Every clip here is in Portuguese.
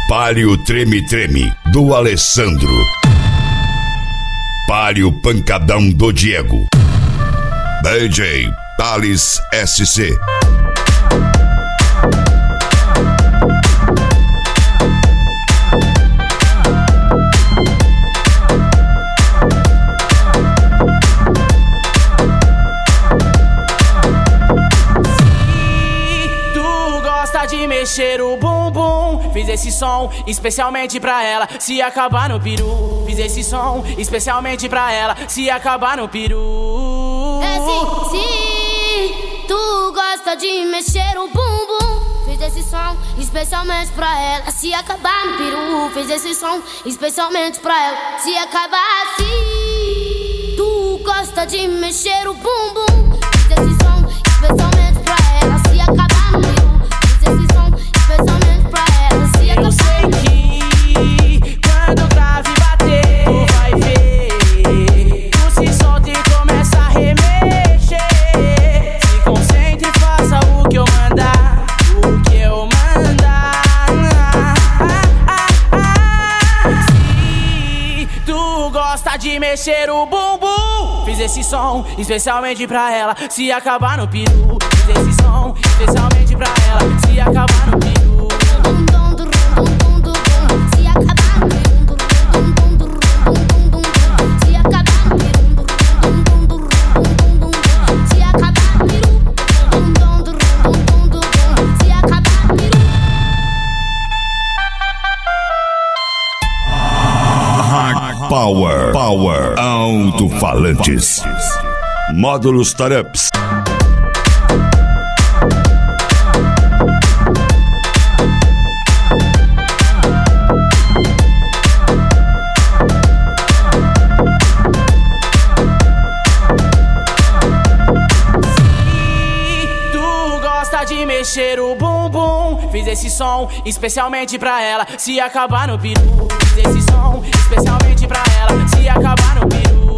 Pare o treme-treme do Alessandro. Pare o pancadão do Diego. DJ Thales SC. De mexer o bumbum, fiz esse som especialmente pra ela. Se acabar no peru, fiz esse som especialmente pra ela. Se acabar no peru. Se tu gosta de mexer o bumbum, fiz esse som especialmente pra ela. Se acabar no peru, fiz esse som especialmente pra ela. Se acabar assim, tu gosta de mexer o bumbum, fiz esse som especialmente pra ela. Se acabar no peru, especialmente pra ela. Se eu sei que quando o grave bater, tu vai ver, tu se solta e começa a remexer. Se concentre e faça o que eu mandar, o que eu mandar. Se tu gosta de mexer o bumbum, fiz esse som especialmente pra ela. Se acabar no peru, fiz esse som especialmente pra ela. Se acabar no peru. Se acabar no peru. Se acabar no peru. Se acabar no peru. Se acabar no peru. Power Alto-falantes. Módulos Tarups. De mexer o bumbum, fiz esse som especialmente pra ela. Se acabar no peru, fiz esse som especialmente pra ela. Se acabar no peru.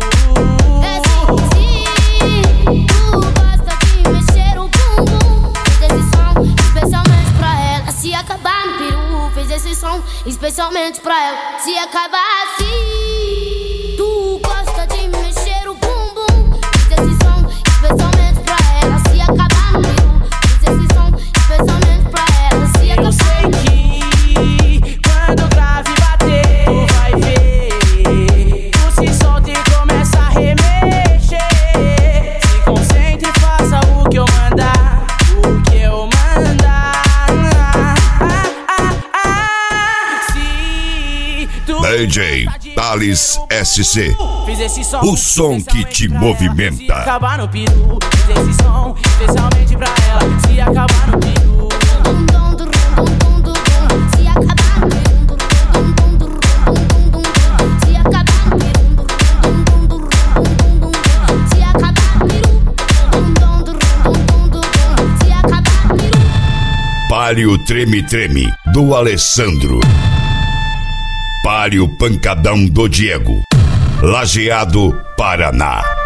Se tu gosta de mexer o bumbum, fiz esse som especialmente pra ela. Se acabar no peru, fiz esse som especialmente pra ela. Se acabar assim, tu gosta de mexer o bumbum, fiz esse som especialmente pra ela. Se acabar no peru, especialmente pra ela. Se eu sei que quando o grave bater, tu vai ver, tu se solta e começa a remexer. Se concentre e faça o que eu mandar, o que eu mandar. Se tu DJ Thales SC. fiz esse som, o som que te movimenta. Se acabar no peru, fiz esse som especialmente pra ela. Se acabar no peru. Se acabar no peru. Se acabar no peru. Se acabar no peru. Se acabar no peru. Pare o treme-treme do Alessandro. Pare o pancadão do Diego. Lajeado, Paraná.